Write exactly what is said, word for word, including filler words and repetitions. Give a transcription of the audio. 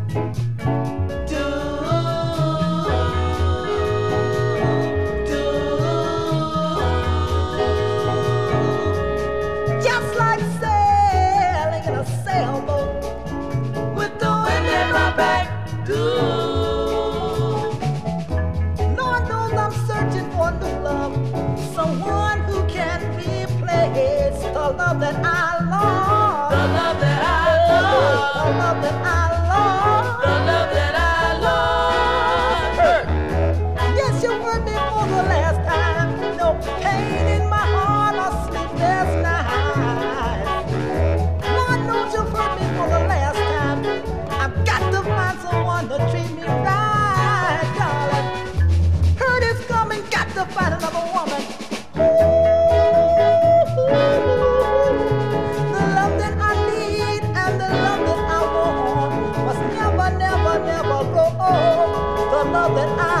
Just like sailing in a sailboat with the wind in my back. Do. Lord knows I'm searching for new love, someone who can replace the love that I lost. The love that I lost. The love that I lost. The love that I lost. Hurt. Yes, you hurt me for the last time. No pain in my heart or sleepless night. Lord knows you've hurt me for the last time. I've got to find someone to treat me right, darling. Hurt is coming, got to find another woman. The love that I need and the love that I want must never, never, never grow old. The love that I